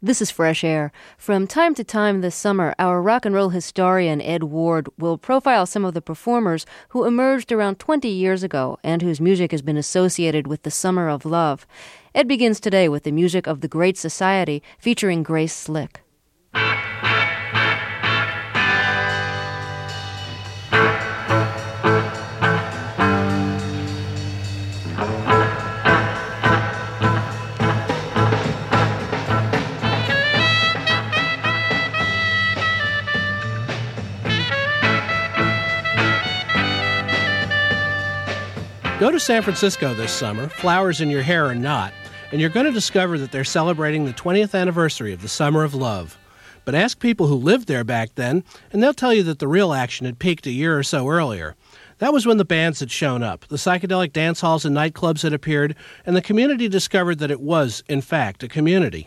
This is Fresh Air. From time to time this summer, our rock and roll historian Ed Ward will profile some of the performers who emerged around 20 years ago and whose music has been associated with the Summer of Love. Ed begins today with the music of the Great Society featuring Grace Slick. Go to San Francisco this summer, flowers in your hair or not, and you're going to discover that they're celebrating the 20th anniversary of the Summer of Love. But ask people who lived there back then, and they'll tell you that the real action had peaked a year or so earlier. That was when the bands had shown up, the psychedelic dance halls and nightclubs had appeared, and the community discovered that it was, in fact, a community.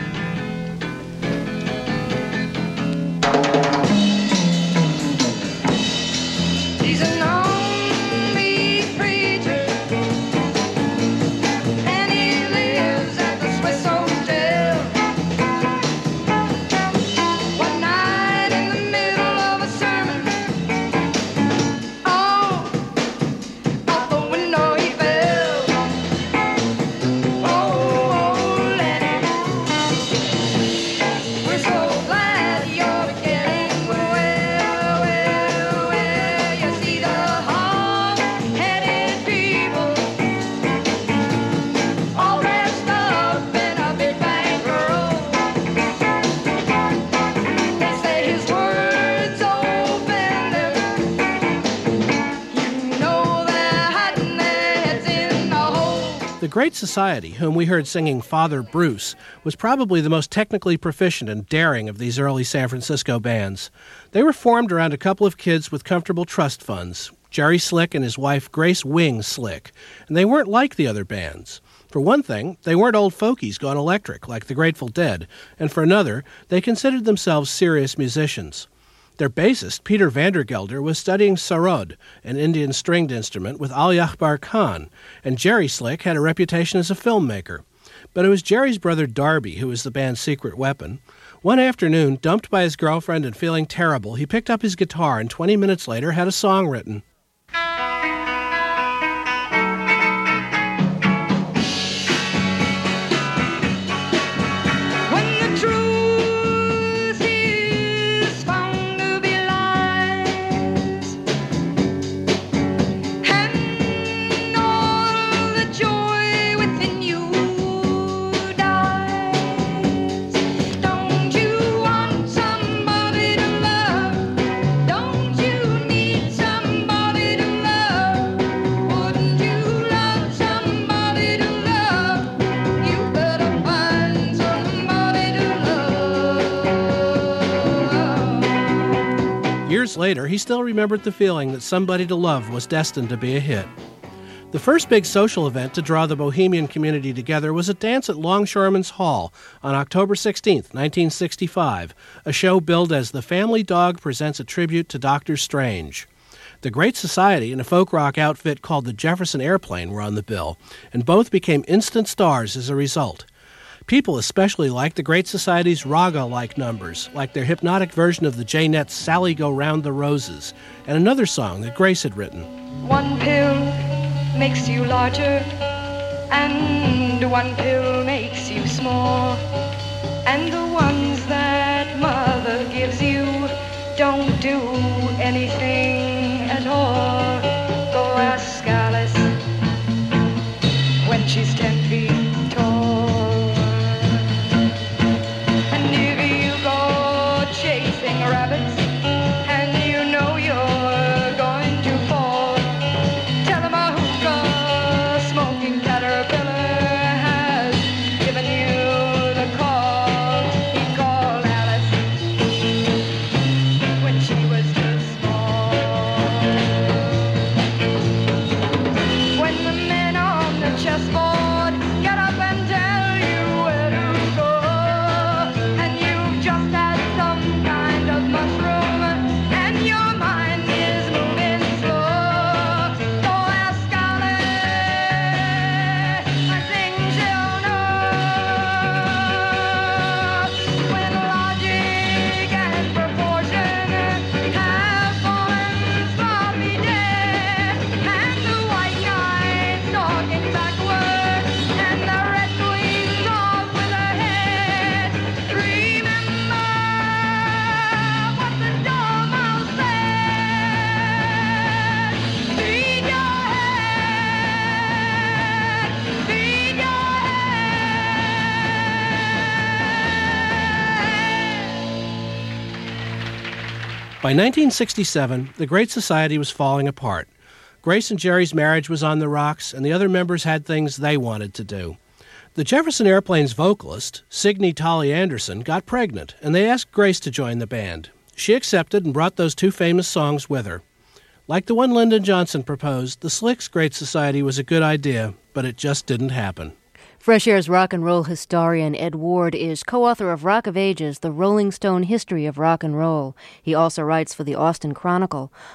The Great Society, whom we heard singing Father Bruce, was probably the most technically proficient and daring of these early San Francisco bands. They were formed around a couple of kids with comfortable trust funds, Jerry Slick and his wife Grace Wing Slick, and they weren't like the other bands. For one thing, they weren't old fogies gone electric like the Grateful Dead, and for another, they considered themselves serious musicians. Their bassist, Peter Vandergelder, was studying sarod, an Indian stringed instrument, with Ali Akbar Khan, and Jerry Slick had a reputation as a filmmaker. But it was Jerry's brother Darby who was the band's secret weapon. One afternoon, dumped by his girlfriend and feeling terrible, he picked up his guitar and 20 minutes later had a song written. Years later, he still remembered the feeling that Somebody to Love was destined to be a hit. The first big social event to draw the bohemian community together was a dance at Longshoremen's Hall on October 16, 1965, a show billed as The Family Dog Presents a Tribute to Dr. Strange. The Great Society and a folk rock outfit called the Jefferson Airplane were on the bill, and both became instant stars as a result. People especially liked the Great Society's raga-like numbers, like their hypnotic version of the J-Net's Sally Go Round the Roses, and another song that Grace had written. One pill makes you larger, and one pill makes you small, and the ones that mother gives you don't do anything at all. Go ask Alice when she's 10 feet tall. Rabbits, and you know you're going to fall. Tell him a hookah smoking caterpillar has given you the call. He called Alice when she was too small. By 1967, the Great Society was falling apart. Grace and Jerry's marriage was on the rocks, and the other members had things they wanted to do. The Jefferson Airplane's vocalist, Signe Tolly Anderson, got pregnant, and they asked Grace to join the band. She accepted and brought those two famous songs with her. Like the one Lyndon Johnson proposed, the Slicks' Great Society was a good idea, but it just didn't happen. Fresh Air's rock and roll historian Ed Ward is co-author of Rock of Ages, The Rolling Stone History of Rock and Roll. He also writes for the Austin Chronicle.